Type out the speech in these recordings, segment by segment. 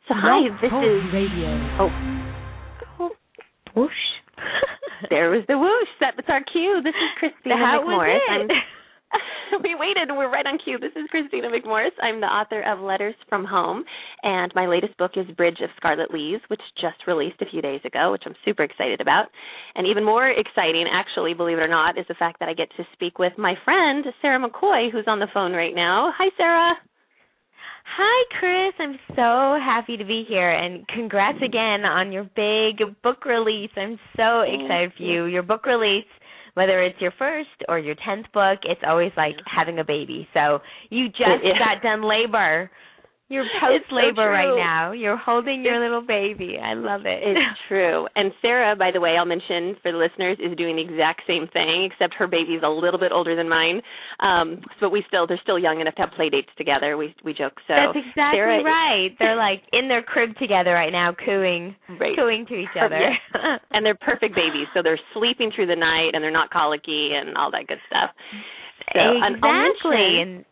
So hi, Blog this Talk is Radio. Oh, Whoosh. there was the whoosh. That's our cue. This is Christina That McMorris. was it. We waited. We're right on cue. This is Christina McMorris. I'm the author of Letters from Home, and my latest book is Bridge of Scarlet Leaves, which just released a few days ago, which I'm super excited about. And even more exciting, actually, believe it or not, is the fact that I get to speak with my friend, Sarah McCoy, who's on the phone right now. Hi, Sarah. Hi, Chris. I'm so happy to be here, and congrats again on your big book release. I'm so excited for you. Your book release, whether it's your first or your 10th book, it's always like having a baby. So you just got done labor. You're post-labor right now. You're holding your little baby. I love it. It's true. And Sarah, by the way, I'll mention for the listeners, is doing the exact same thing, except her baby's a little bit older than mine. But they're still young enough to have play dates together. We joke. So that's exactly Sarah, right. They're like in their crib together right now, cooing to each other. Yeah. And they're perfect babies. So they're sleeping through the night, and they're not colicky and all that good stuff. So, exactly.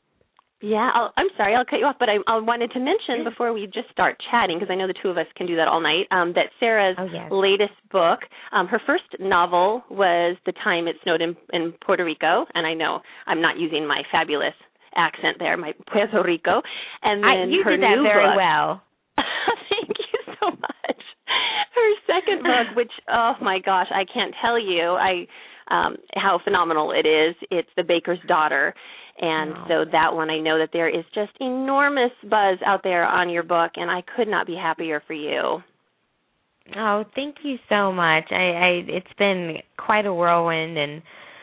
I'm sorry, I'll cut you off, but I wanted to mention before we just start chatting, because I know the two of us can do that all night, that Sarah's latest book, her first novel was The Time It Snowed in Puerto Rico, and I know I'm not using my fabulous accent there, my Puerto Rico, and then you her did that new very book, well. Thank you so much. Her second book, which, oh my gosh, I can't tell you how phenomenal it is. It's The Baker's Daughter. And so that one, I know that there is just enormous buzz out there on your book, and I could not be happier for you. Oh, thank you so much. It's been quite a whirlwind and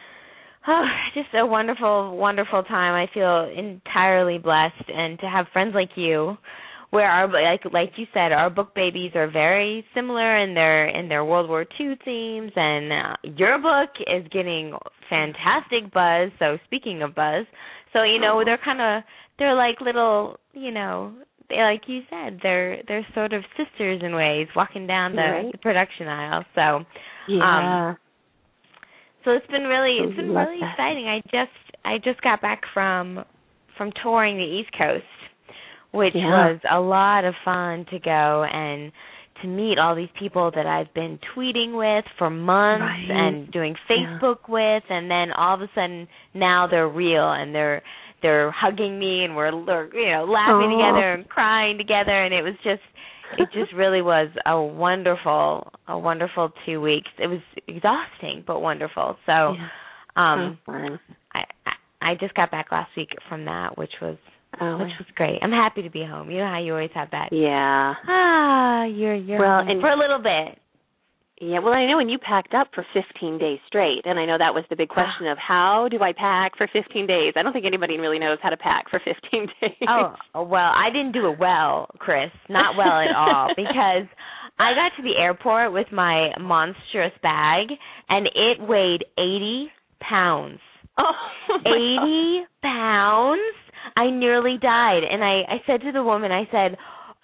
just a wonderful, wonderful time. I feel entirely blessed, and to have friends like you, where our like you said, our book babies are very similar in their World War II themes, and your book is getting fantastic buzz. So speaking of buzz, so they're like little, like you said, they're sort of sisters in ways, walking down the production aisle. So so it's been really exciting. I just got back from touring the East Coast, which was a lot of fun to go and to meet all these people that I've been tweeting with for months and doing Facebook with, and then all of a sudden now they're real and they're hugging me and we're laughing together and crying together, and it just really was a wonderful 2 weeks. It was exhausting but wonderful. So I just got back last week from that, which was great. I'm happy to be home. You know how you always have that. Yeah. You're home and for a little bit. Yeah, well, I know when you packed up for 15 days straight, and I know that was the big question of how do I pack for 15 days? I don't think anybody really knows how to pack for 15 days. Oh, well, I didn't do it well, Chris. Not well at all, because I got to the airport with my monstrous bag, and it weighed 80 pounds. Oh, 80 pounds? I nearly died, and I said to the woman, I said,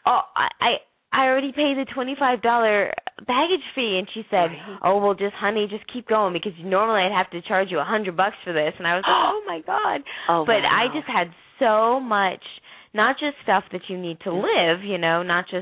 I already paid the $25 baggage fee, and she said, oh, well, just keep going, because normally I'd have to charge you $100 for this, and I was like, oh, my God. But I just had so much, not just stuff that you need to live, not just,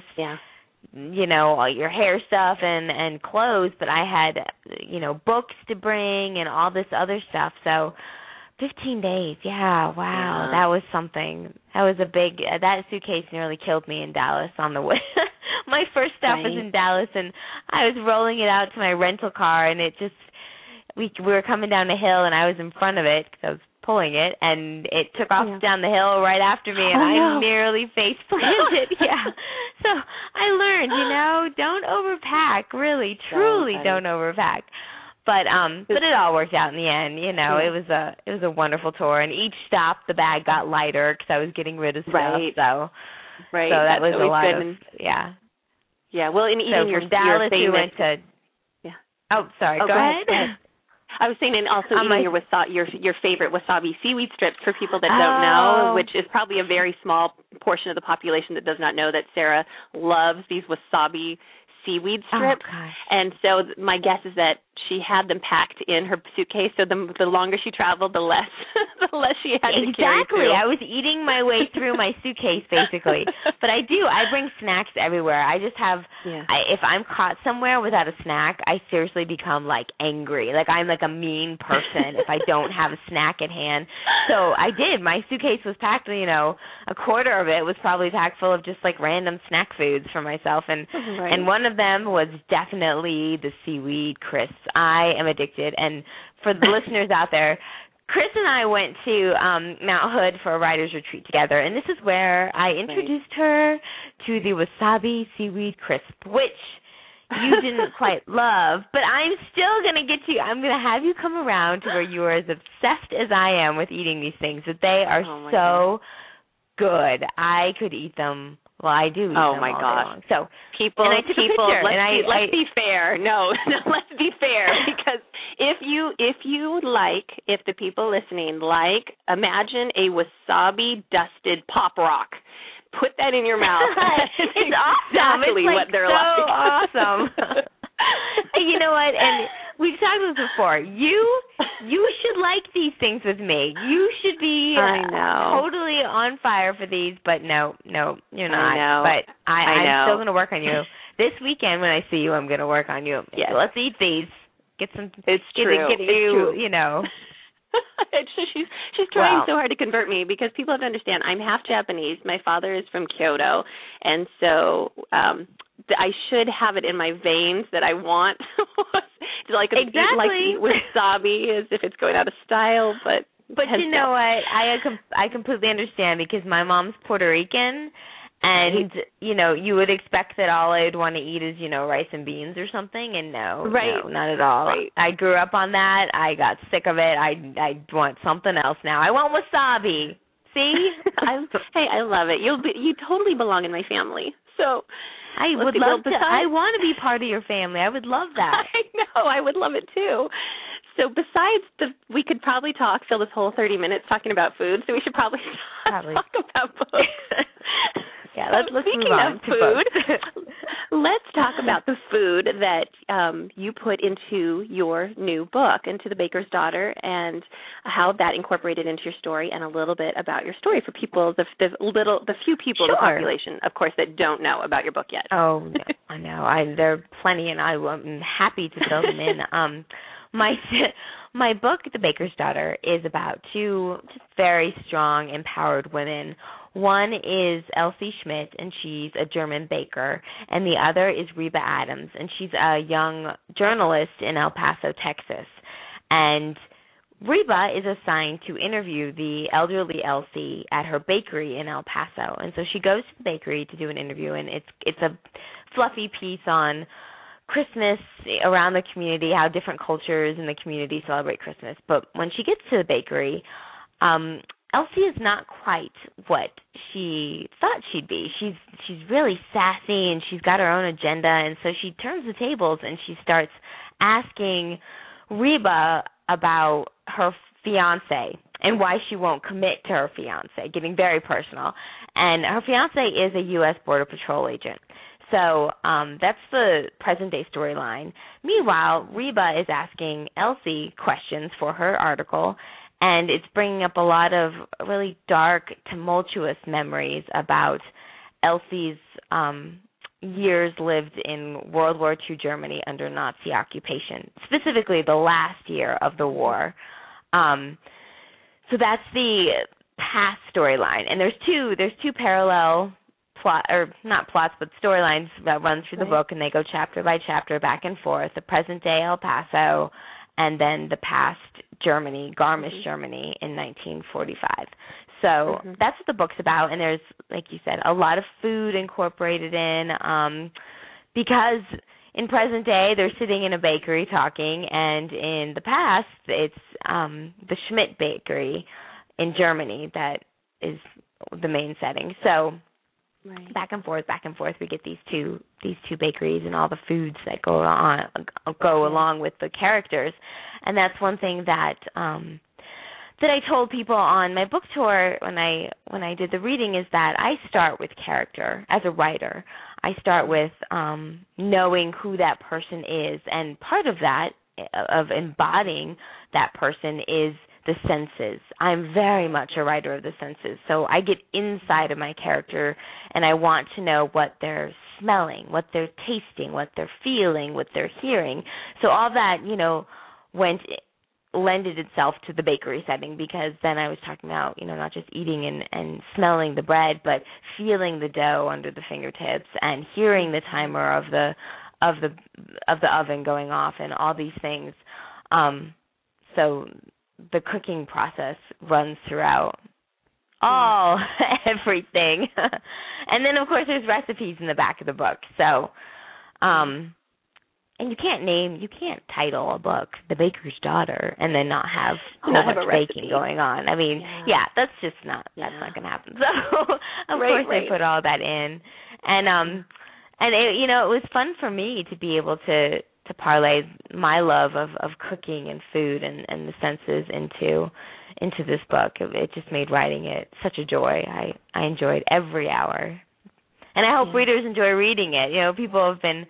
all your hair stuff and clothes, but I had, books to bring and all this other stuff, so 15 days, that was something. That was that suitcase nearly killed me in Dallas on the way. My first stop was in Dallas, and I was rolling it out to my rental car, and we were coming down the hill, and I was in front of it because I was pulling it, and it took off down the hill right after me, and I nearly face planted. So I learned, don't overpack, really, truly don't overpack. But it all worked out in the end. It was a wonderful tour, and each stop the bag got lighter because I was getting rid of stuff. So that was a lot of Yeah, well, in eating your Dallas, favorite, you went to. Oh, sorry. Go ahead. I was saying, and also eating your favorite wasabi seaweed strips for people that don't know, which is probably a very small portion of the population that does not know that Sarah loves these wasabi seaweed strips. And so my guess is that she had them packed in her suitcase, so the longer she traveled, the less the less she had to carry. Exactly. I was eating my way through my suitcase, basically. But I bring snacks everywhere. I just have, if I'm caught somewhere without a snack, I seriously become, like, angry. Like, I'm, like, a mean person if I don't have a snack at hand. So I did. My suitcase was packed, you know, a quarter of it was probably packed full of just, like, random snack foods for myself. And one of them was definitely the seaweed crisps. I am addicted. And for the listeners out there, Chris and I went to Mount Hood for a writer's retreat together, and this is where I introduced her to the wasabi seaweed crisp, which you didn't quite love, but I'm still going to get you. I'm going to have you come around to where you are as obsessed as I am with eating these things, that they are so good. I could eat them. Well, I do eat them all day long. So people, let's be fair. No, let's be fair, because if the people listening imagine a wasabi dusted pop rock. Put that in your mouth. It's awesome. Exactly it's what they're so like. Awesome. You know what? And we've talked about this before. You should like these things with me. You should be totally on fire for these, but no, you're not. I know. But I'm still going to work on you. This weekend when I see you, I'm going to work on you. Yes. So let's eat these. Get some. It's true. Get you, you know. She's trying so hard to convert me, because people have to understand I'm half Japanese. My father is from Kyoto, and so I should have it in my veins that I want to like eat wasabi as if it's going out of style. But you know what? I completely understand, because my mom's Puerto Rican. And, you know, you would expect that all I'd want to eat is, you know, rice and beans or something, and no, not at all. Right. I grew up on that. I got sick of it. I want something else now. I want wasabi. See? I love it. You totally belong in my family. So I would love to. I want to be part of your family. I would love that. I know. I would love it too. So besides we could probably fill this whole 30 minutes talking about food, so we should probably talk about books. Yeah, let's move on to food. Let's talk about the food that you put into your new book, into The Baker's Daughter, and how that incorporated into your story, and a little bit about your story for people, the few people in the population, of course, that don't know about your book yet. Oh, no, I know. There are plenty, and I'm happy to fill them in. My book, The Baker's Daughter, is about two just very strong, empowered women. One is Elsie Schmidt, and she's a German baker, and the other is Reba Adams, and she's a young journalist in El Paso, Texas. And Reba is assigned to interview the elderly Elsie at her bakery in El Paso, and so she goes to the bakery to do an interview, and it's a fluffy piece on Christmas around the community, how different cultures in the community celebrate Christmas. But when she gets to the bakery, Elsie is not quite what she thought she'd be. She's really sassy, and she's got her own agenda, and so she turns the tables and she starts asking Reba about her fiance and why she won't commit to her fiance, getting very personal. And her fiance is a U.S. Border Patrol agent. So that's the present-day storyline. Meanwhile, Reba is asking Elsie questions for her article, and it's bringing up a lot of really dark, tumultuous memories about Elsie's years lived in World War II Germany under Nazi occupation, specifically the last year of the war. So that's the past storyline, and there's two parallel storylines that run through the book, and they go chapter by chapter back and forth. The present day El Paso, and then the past Germany, Garmisch, Germany in 1945. So that's what the book's about, and there's, like you said, a lot of food incorporated in, because in present day they're sitting in a bakery talking, and in the past it's the Schmidt Bakery in Germany that is the main setting. So back and forth, we get these two bakeries and all the foods that go along with the characters. And that's one thing that I told people on my book tour when I did the reading, is that I start with character as a writer. I start with knowing who that person is, and part of that of embodying that person is the senses. I'm very much a writer of the senses. So I get inside of my character and I want to know what they're smelling, what they're tasting, what they're feeling, what they're hearing. So all that, lended itself to the bakery setting, because then I was talking about, not just eating and smelling the bread, but feeling the dough under the fingertips and hearing the timer of the oven going off and all these things. So the cooking process runs throughout everything. And then, of course, there's recipes in the back of the book. So, and you can't title a book "The Baker's Daughter" and then not have much baking going on. I mean, that's just not that's not going to happen. So, of course, I put all that in, and it was fun for me to be able to parlay my love of cooking and food and the senses into this book. It just made writing it such a joy. I enjoyed every hour, and I hope readers enjoy reading it. People have been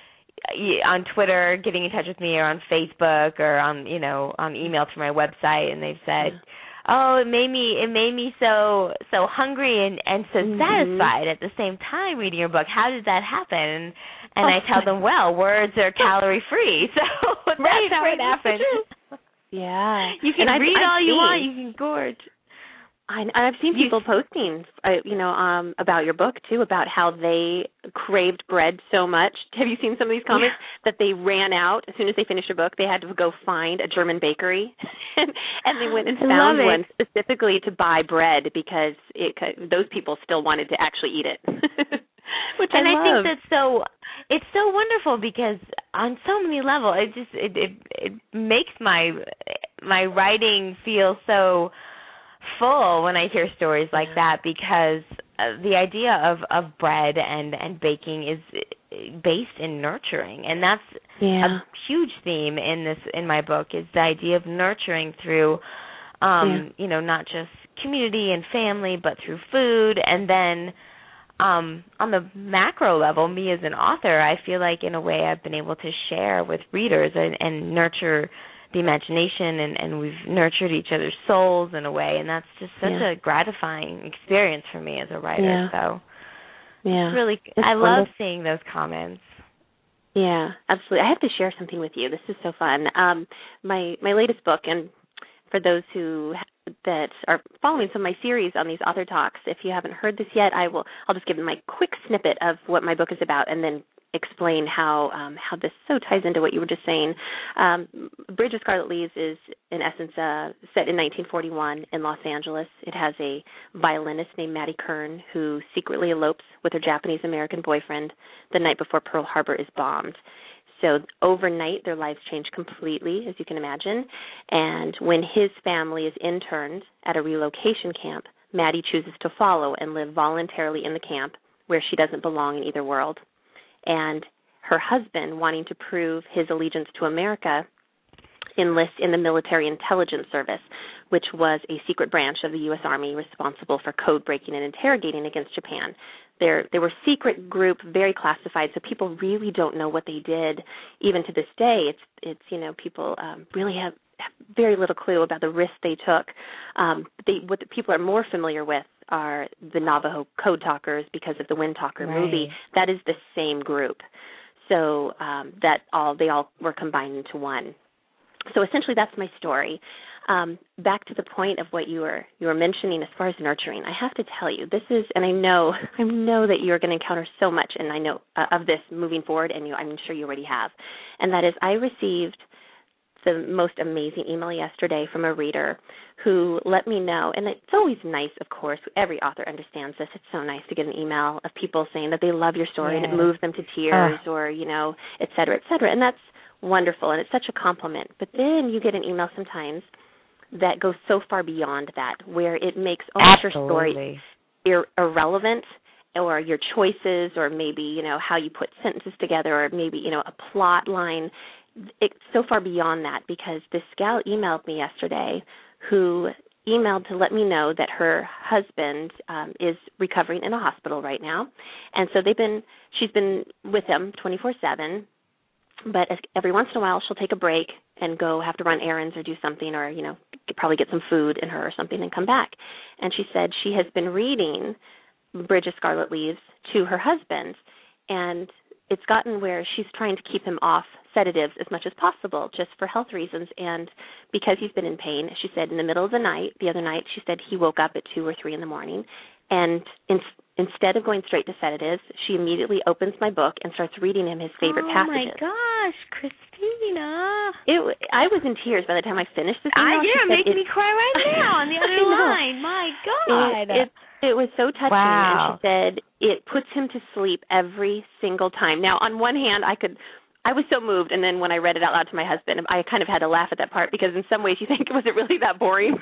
on Twitter getting in touch with me, or on Facebook, or on email through my website, and they've said, "Oh, it made me so hungry and so satisfied at the same time reading your book. How did that happen?" And I tell them, well, words are calorie free, so that's how it happens. Yeah, you can read all you want, you can gorge. I've seen people posting, about your book too, about how they craved bread so much. Have you seen some of these comments that they ran out as soon as they finished a book? They had to go find a German bakery, and they went and found one specifically to buy bread because those people still wanted to actually eat it. Which I love. think it's so wonderful, because on so many levels, it makes my writing feel so full when I hear stories like that, because the idea of bread and baking is based in nurturing, and that's a huge theme in my book, is the idea of nurturing through not just community and family, but through food. And then on the macro level, me as an author, I feel like in a way I've been able to share with readers and nurture the imagination, and we've nurtured each other's souls in a way, and that's just such a gratifying experience for me as a writer. So I love seeing those comments. Yeah, absolutely. I have to share something with you. This is so fun. My latest book, and for those that are following some of my series on these author talks, if you haven't heard this yet, I'll just give them my quick snippet of what my book is about, and then explain how this so ties into what you were just saying. Bridge of Scarlet Leaves is, in essence, set in 1941 in Los Angeles. It has a violinist named Maddie Kern who secretly elopes with her Japanese-American boyfriend the night before Pearl Harbor is bombed. So overnight, their lives change completely, as you can imagine. And when his family is interned at a relocation camp, Maddie chooses to follow and live voluntarily in the camp where she doesn't belong in either world. And her husband, wanting to prove his allegiance to America, enlists in the Military Intelligence Service, which was a secret branch of the U.S. Army responsible for code breaking and interrogating against Japan. They were secret group, very classified, so people really don't know what they did. Even to this day, it's people really have very little clue about the risks they took. What the people are more familiar with are the Navajo Code Talkers because of the Wind Talker movie. That is the same group. So they all were combined into one. So essentially that's my story. Back to the point of what you were mentioning as far as nurturing, I have to tell you, this is, and I know that you're going to encounter so much, and I know of this moving forward, and I'm sure you already have, and that is I received the most amazing email yesterday from a reader who let me know, and it's always nice, of course, every author understands this, it's so nice to get an email of people saying that they love your story and it moves them to tears or, et cetera, and that's wonderful, and it's such a compliment. But then you get an email sometimes that goes so far beyond that, where it makes almost your story irrelevant, or your choices, or maybe, how you put sentences together, or maybe, a plot line. It's so far beyond that, because this gal emailed me yesterday who emailed to let me know that her husband is recovering in a hospital right now. And so she's been with him 24/7. but every once in a while she'll take a break and go have to run errands or do something, or probably get some food in her or something and come back. And she said she has been reading Bridge of Scarlet Leaves to her husband, and it's gotten where she's trying to keep him off sedatives as much as possible, just for health reasons. And because he's been in pain, she said in the middle of the night, the other night, she said he woke up at 2 or 3 in the morning, and instead of going straight to sedatives, she immediately opens my book and starts reading him his favorite passages. Oh my gosh, Christina! I was in tears by the time I finished this email. You're making me cry right now on the other line. My God. It was so touching, wow. And she said it puts him to sleep every single time. Now, on one hand, I was so moved, and then when I read it out loud to my husband, I kind of had to laugh at that part, because in some ways you think, was it really that boring?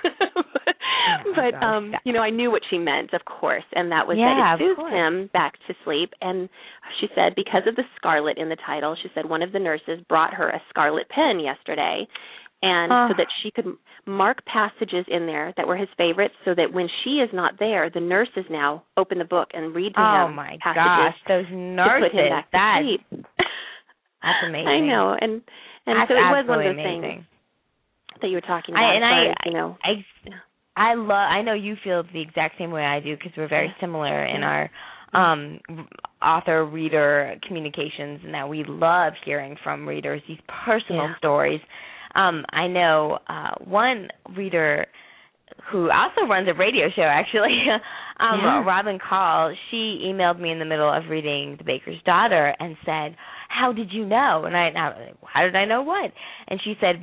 But I knew what she meant, of course, and that was that it soothed him back to sleep. And she said because of the scarlet in the title, she said one of the nurses brought her a scarlet pen yesterday, and so that she could mark passages in there that were his favorites, so that when she is not there, the nurses now open the book and read to him passages. Oh my gosh, those nurses! To put him back to sleep. That's amazing. I know, and that's so it was one of those amazing things that you were talking about. I know you feel the exact same way I do, because we're very similar in our author-reader communications, and that we love hearing from readers these personal stories. I know one reader who also runs a radio show, actually, Robin Call, she emailed me in the middle of reading The Baker's Daughter and said, "How did you know?" And how did I know what? And she said,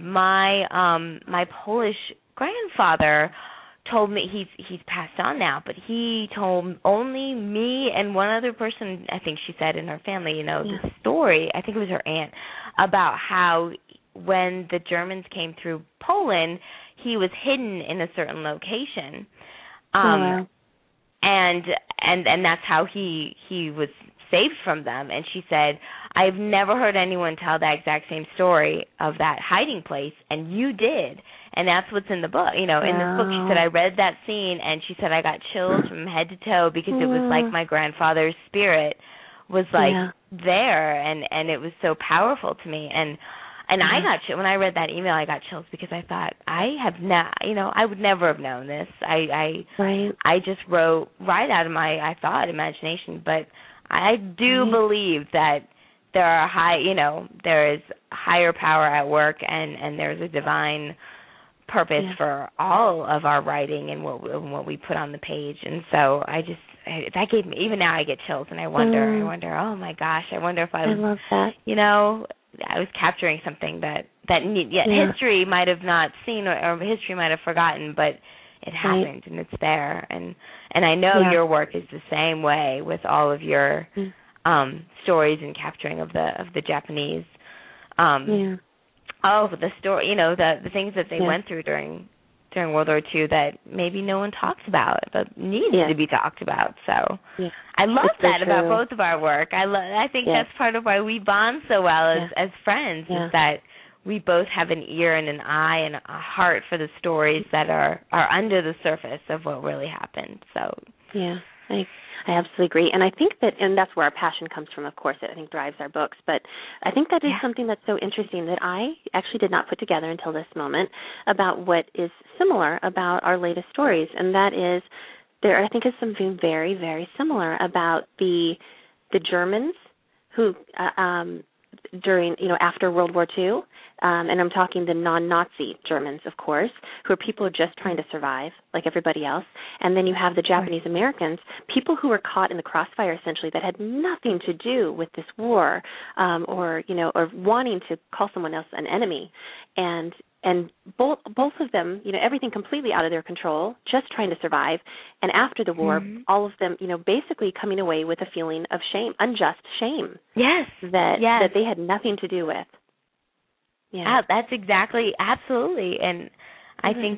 my Polish grandfather told me, he's passed on now, but he told only me and one other person, I think she said, in her family, the story, I think it was her aunt, about how when the Germans came through Poland, he was hidden in a certain location. And that's how he was saved from them. And she said, I've never heard anyone tell that exact same story of that hiding place, and you did. And that's what's in the book. In this book, she said, I read that scene, and she said, I got chills from head to toe, because it was like my grandfather's spirit was there, and it was so powerful to me. And I got chills. When I read that email, I got chills, because I thought, I would never have known this. I just wrote right out of my, imagination. But I do believe that there are there is higher power at work, and there's a divine purpose for all of our writing and what we put on the page. And so that gave me, even now I get chills, and I wonder, oh my gosh, I wonder if I love that. I was capturing something that history might have not seen, or history might have forgotten, but it happened, and it's there. And I know your work is the same way with all of your stories and capturing of the Japanese. The story, the things that they went through during World War II that maybe no one talks about, but needs to be talked about. So I love that about both of our work. I think that's part of why we bond so well as friends, is that we both have an ear and an eye and a heart for the stories that are under the surface of what really happened. So I absolutely agree. And I think and that's where our passion comes from, of course, I think drives our books. But I think that is something that's so interesting that I actually did not put together until this moment, about what is similar about our latest stories. And that is, there I think is something very, very similar about the Germans who during, after World War II, and I'm talking the non-Nazi Germans, of course, who are people just trying to survive like everybody else. And then you have the Japanese Americans, people who were caught in the crossfire, essentially, that had nothing to do with this war, or wanting to call someone else an enemy. And both of them, everything completely out of their control, just trying to survive. And after the war, all of them, basically coming away with a feeling of shame, unjust shame. That they had nothing to do with. Yeah, that's absolutely. And I think,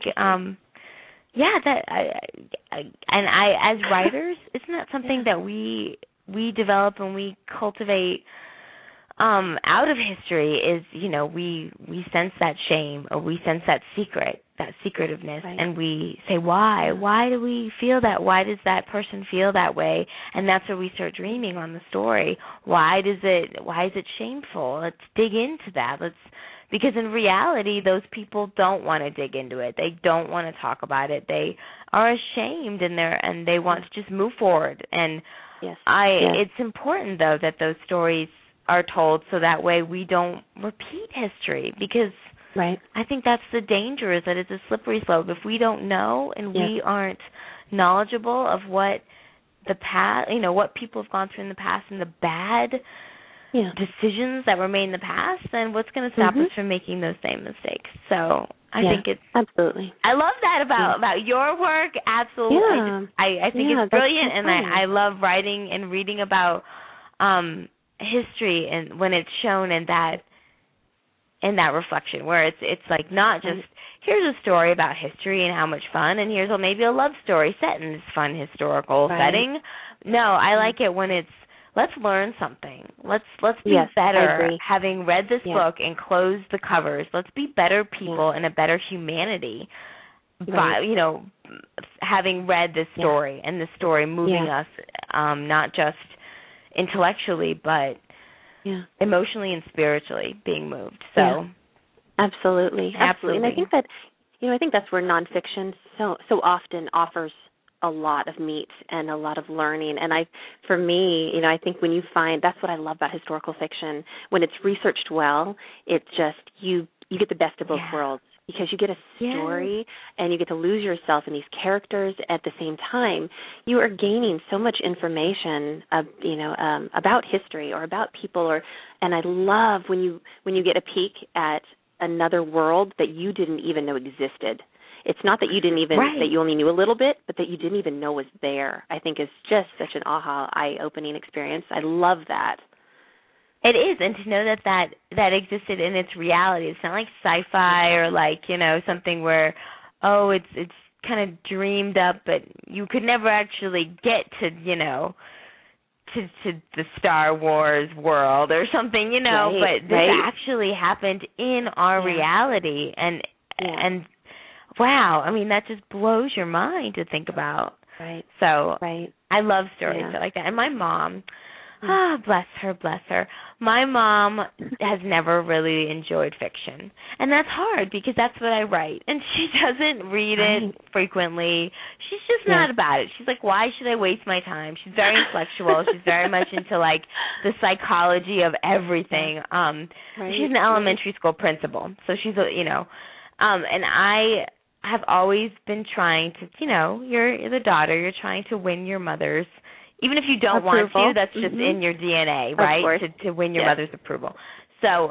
as writers, isn't that something that we develop and we cultivate out of history is, we sense that shame, or we sense that secretiveness, right. and we say, why? Why do we feel that? Why does that person feel that way? And that's where we start dreaming on the story. Why is it shameful? Let's dig into that. Because in reality, those people don't want to dig into it. They don't want to talk about it. They are ashamed, and they want to just move forward. And it's important, though, that those stories are told so that way we don't repeat history, because I think that's the danger, is that it's a slippery slope. If we don't know and we aren't knowledgeable of what the past, what people have gone through in the past and the bad decisions that were made in the past, then what's going to stop us from making those same mistakes? So I think it's absolutely. I love that about your work. Absolutely, I think it's brilliant, and I love writing and reading about history, and when it's shown in that reflection, where it's like not just here's a story about history and how much fun, and here's maybe a love story set in this fun historical setting. No, I like it when it's let's learn something. Let's be better, having read this book and closed the covers. Let's be better people and a better humanity by having read this story and this story moving us, not just intellectually, but emotionally and spiritually being moved. So absolutely. And I think that's where nonfiction so often offers a lot of meat and a lot of learning. And for me, I think when you find, that's what I love about historical fiction. When it's researched well, it's just you get the best of both worlds. Because you get a story and you get to lose yourself in these characters at the same time. You are gaining so much information, about history or about people, and I love when you get a peek at another world that you didn't even know existed. It's not that you didn't even that you only knew a little bit, but that you didn't even know was there. I think is just such an eye-opening experience. I love that. It is, and to know that existed in its reality. It's not like sci-fi or something where, it's kind of dreamed up, but you could never actually get to the Star Wars world or something, but this actually happened in our reality, and wow, I mean, that just blows your mind to think about. Right. So I love stories like that. And my mom, bless her. My mom has never really enjoyed fiction. And that's hard because that's what I write. And she doesn't read it frequently. She's just not about it. She's like, why should I waste my time? She's very intellectual. She's very much into, the psychology of everything. She's an elementary school principal. So she's, and I have always been trying to, you're the daughter. You're trying to win your mother's, even if you don't want to, that's just in your DNA, right? To win your mother's approval. So,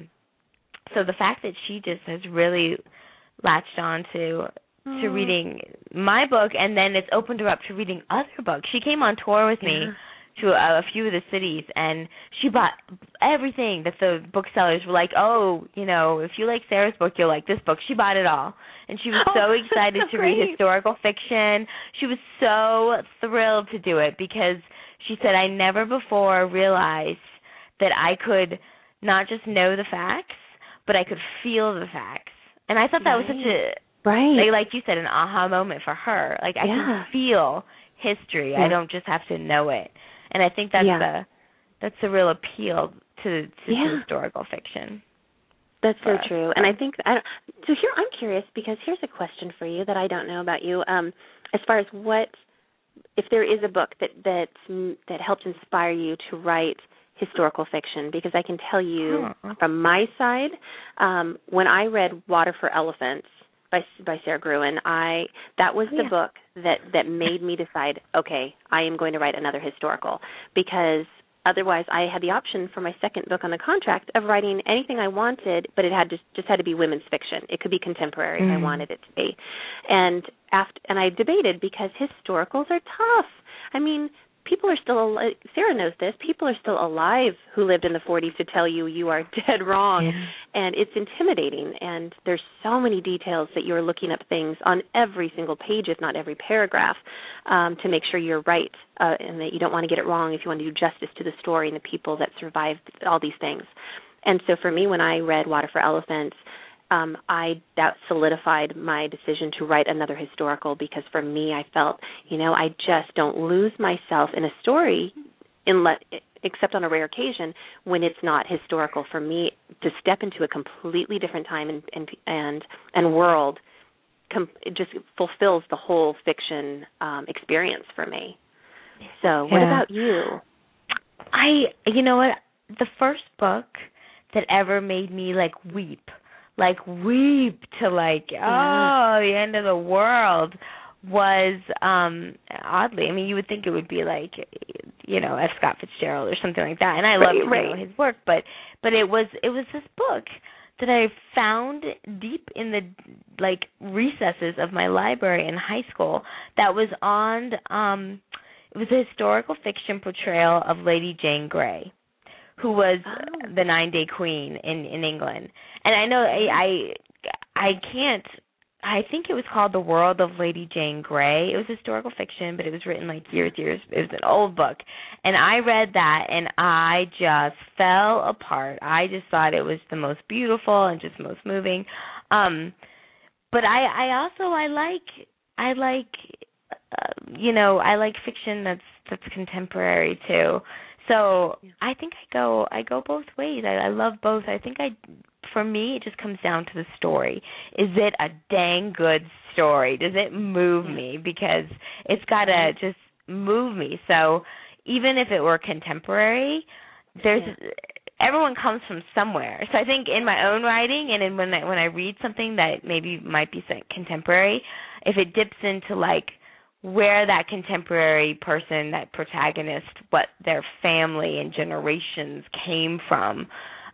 so the fact that she just has really latched on to reading my book, and then it's opened her up to reading other books. She came on tour with me to a few of the cities, and she bought everything that the booksellers were like, if you like Sarah's book, you'll like this book. She bought it all. And she was so excited to read historical fiction. She was so thrilled to do it because she said, I never before realized that I could not just know the facts, but I could feel the facts. And I thought that was such a, like you said, an aha moment for her. I can feel history. I don't just have to know it. And I think that's the real appeal to historical fiction. That's so true. And I think so here I'm curious because here's a question for you that I don't know about you. As far as if there is a book that helped inspire you to write historical fiction, because I can tell you from my side, when I read Water for Elephants by Sarah Gruen, that was the book that made me decide, okay, I am going to write another historical, because otherwise I had the option for my second book on the contract of writing anything I wanted, but it just had to be women's fiction. It could be contemporary if I wanted it to be. And I debated because historicals are tough. I mean, people are still, Sarah knows this, people are still alive who lived in the 40s to tell you you are dead wrong. Yeah. And it's intimidating. And there's so many details that you're looking up things on every single page, if not every paragraph, to make sure you're right and that you don't want to get it wrong if you want to do justice to the story and the people that survived all these things. And so for me, when I read Water for Elephants, that solidified my decision to write another historical, because for me, I felt, I just don't lose myself in a story except on a rare occasion when it's not historical. For me, to step into a completely different time and world, it just fulfills the whole fiction experience for me. So what about you? You know what? The first book that ever made me weep to the end of the world was oddly, you would think it would be F. Scott Fitzgerald or something like that, and I love his work, but it was this book that I found deep in the recesses of my library in high school that was on it was a historical fiction portrayal of Lady Jane Grey, who was the 9-Day Queen in England. And I know I think it was called The World of Lady Jane Grey. It was historical fiction, but it was written years. It was an old book. And I read that, and I just fell apart. I just thought it was the most beautiful and just most moving. But I like fiction that's contemporary too. So I think I go both ways. I love both. I think for me, it just comes down to the story. Is it a dang good story? Does it move me? Because it's got to just move me. So even if it were contemporary, everyone comes from somewhere. So I think in my own writing and when I read something that maybe might be contemporary, if it dips into where that contemporary person, that protagonist, what their family and generations came from,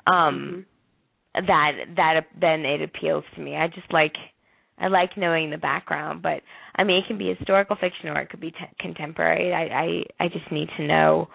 that then it appeals to me. I like knowing the background, but it can be historical fiction or it could be contemporary. I just need to know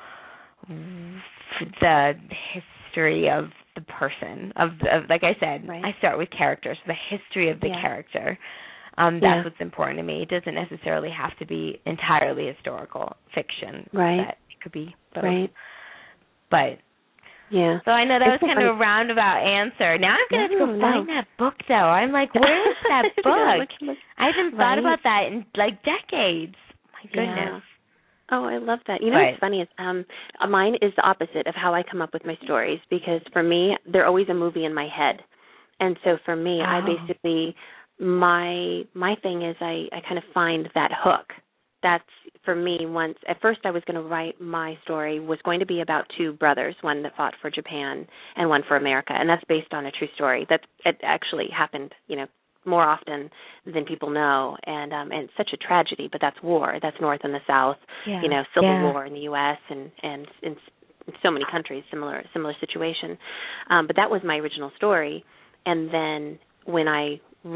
the history of the person. Of like I said, I start with characters, the history of the character. That's what's important to me. It doesn't necessarily have to be entirely historical fiction. Right. It could be both. Right. But so I know that was kind of a roundabout answer. Now I'm going to go find that book, though. I'm like, where is that book? I haven't thought about that in decades. My goodness. Oh, I love that. What's funny is mine is the opposite of how I come up with my stories, because for me, they're always a movie in my head. And so for me, I basically... My thing is I kind of find that hook. That's for me. At first I was going to write my story was going to be about two brothers, one that fought for Japan and one for America, and that's based on a true story. It actually happened, more often than people know, and it's such a tragedy. But that's war. That's North and the South. Civil war in the U.S. and in so many countries, similar situation. But that was my original story, and then when I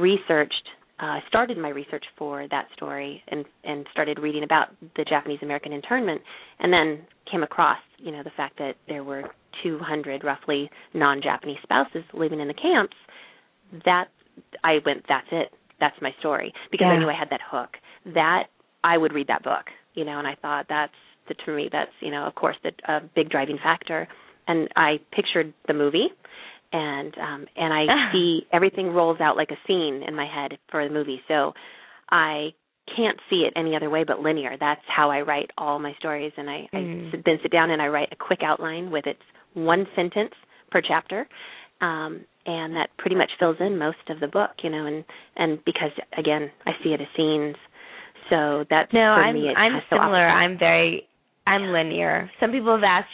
started my research for that story and started reading about the Japanese-American internment, and then came across, the fact that there were 200 roughly non-Japanese spouses living in the camps, that's it. That's my story. Because I knew I had that hook. That I would read that book, and I thought to me, that's, of course, a big driving factor. And I pictured the movie, and I see everything rolls out like a scene in my head for the movie. So I can't see it any other way but linear. That's how I write all my stories. And I then sit down and I write a quick outline with its one sentence per chapter, and that pretty much fills in most of the book, and because, again, I see it as scenes. So that's for me. I'm similar. I'm linear. Some people have asked,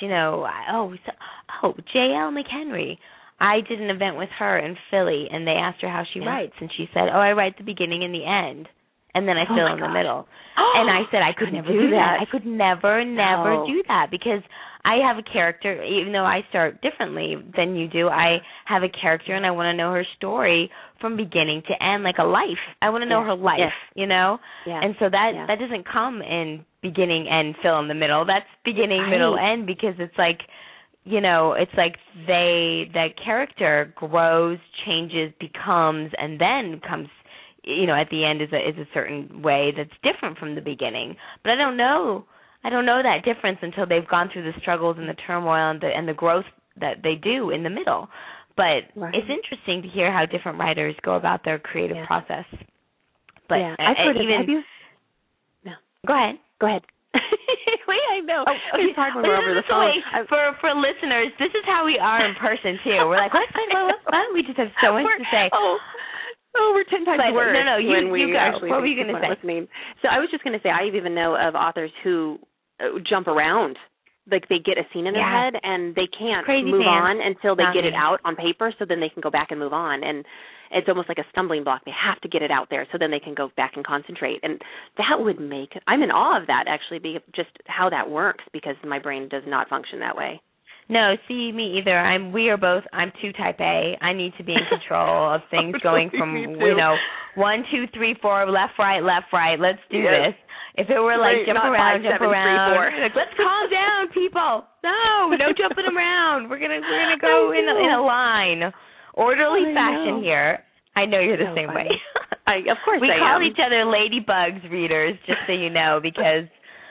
J.L. McHenry. I did an event with her in Philly, and they asked her how she writes, and she said, I write the beginning and the end, and then I fill in the middle. And I said I could never do that. I could never do that, because I have a character, even though I start differently than you do. I have a character, and I want to know her story from beginning to end, like a life. I want to know her life, you know? Yeah. And so that doesn't come in beginning, end, fill in the middle. That's beginning, middle, end, because it's like, you know, it's like that character grows, changes, becomes, and then comes, you know, at the end is a certain way that's different from the beginning. But I don't know that difference until they've gone through the struggles and the turmoil and the growth that they do in the middle. But it's interesting to hear how different writers go about their creative process. But I've heard even. No. Go ahead. Wait, I know. Oh, okay. It's hard when we're over the phone. For listeners, this is how we are in person too. We're like, what? We just have so much to say. Oh, we're 10 times worse. No, you go. What were you going to say? Listening. So I was just going to say, I even know of authors who jump around. Like they get a scene in their head and they can't move on until they get it out on paper, so then they can go back and move on. And it's almost like a stumbling block. They have to get it out there so then they can go back and concentrate. And that would make – I'm in awe of that, actually, just how that works, because my brain does not function that way. No, see, me either. I'm too type A. I need to be in control of things going from, you know, 1, 2, 3, 4, left, right. Let's do this. If it were like jump around, 5, 7, 3, 4. Like, let's calm down, people. No jumping around. We're gonna go in a line, orderly fashion here. I know you're the same way. Of course we I call am. each other Ladybugs readers, just so you know, because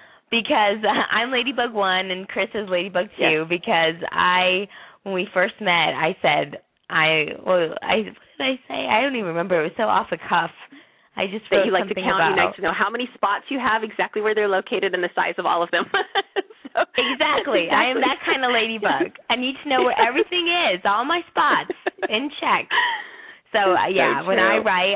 I'm Ladybug 1 and Chris is Ladybug 2. Because when we first met, I said what did I say? I don't even remember. It was so off the cuff. I just wrote that you like to count. You like to know how many spots you have, exactly where they're located, and the size of all of them. Exactly. I am that kind of ladybug. I need to know where everything is, all my spots in check. So when I write,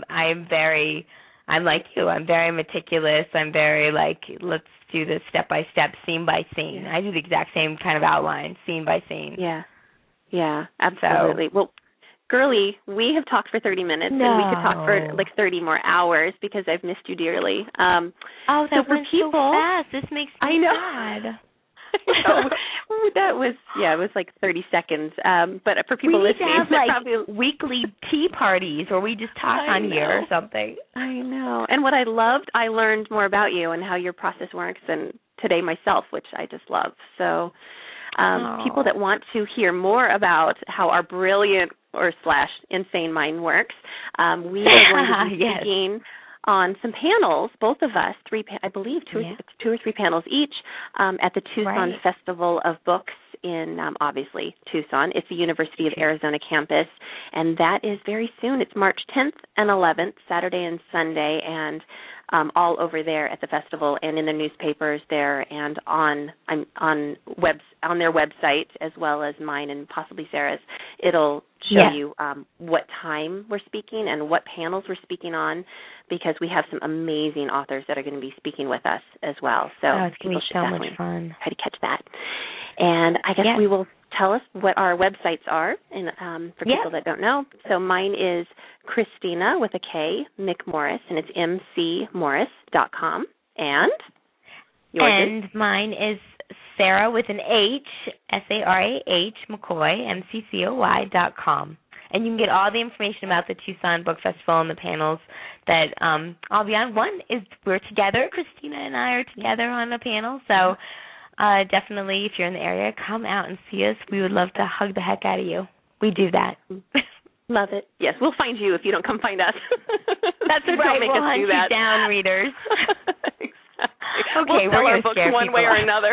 I'm like you. I'm very meticulous. I'm very like, let's do this step by step, scene by scene. I do the exact same kind of outline, scene by scene. Yeah, absolutely. Well, girlie, we have talked for 30 minutes, and we could talk for like 30 more hours because I've missed you dearly. That went so fast. This makes me sad. That was, it was like 30 seconds. But for people listening, we need to have like weekly tea parties where we just talk on here or something. I know. And what I learned more about you and how your process works, and today myself, which I just love. So people that want to hear more about how our brilliant or / insane mind works, we are going to be speaking on some panels, both of us, I believe two or three panels each, at the Tucson Festival of Books in, obviously, Tucson. It's the University of Arizona campus, and that is very soon. It's March 10th and 11th, Saturday and Sunday, and all over there at the festival and in the newspapers there and on their website, as well as mine and possibly Sarah's. It'll show you what time we're speaking and what panels we're speaking on, because we have some amazing authors that are going to be speaking with us as well. So it's going to be so much fun. Try to catch that. And I guess we will tell us what our websites are, and for people that don't know. So mine is Christina with a K, McMorris, and it's mcmorris.com. And yours and mine is Sarah with an H, Sarah, McCoy, MCCOY.com. And you can get all the information about the Tucson Book Festival and the panels that I'll be on. One is we're together. Christina and I are together on a panel. So definitely, if you're in the area, come out and see us. We would love to hug the heck out of you. We do that. Love it. Yes, we'll find you if you don't come find us. That's right. We'll hunt you down, readers. Exactly. Okay, we'll we're our books one way or another.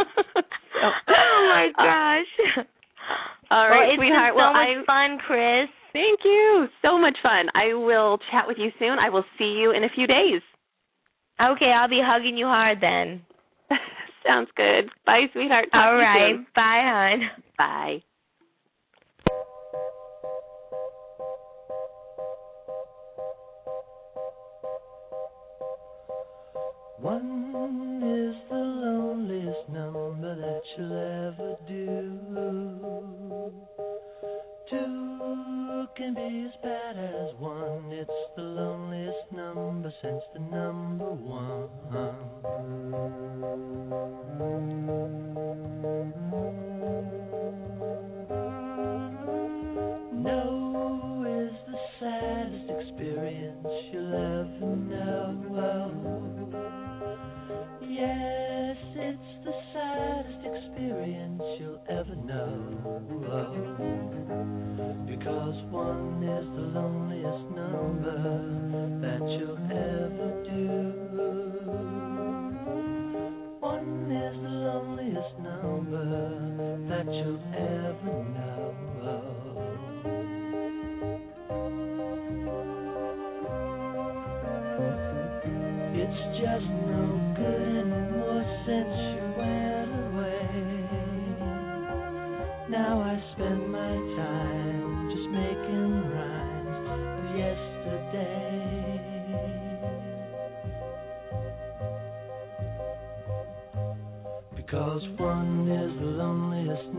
Oh my gosh. All right, it's sweetheart. Been so much fun, Chris. Thank you. So much fun. I will chat with you soon. I will see you in a few days. Okay, I'll be hugging you hard then. Sounds good. Bye, sweetheart. Talk All to you right. soon. Bye, hon. Bye. One is the loneliest number that you'll ever do. Two can be as bad as one. It's the loneliest number since the number one. second you'll ever know. Because one is the loneliest number that you'll ever do. One is the loneliest number that you'll ever know. It's just no good anymore since you went away. Now I spend my time just making rhymes of yesterday. Because one is the loneliest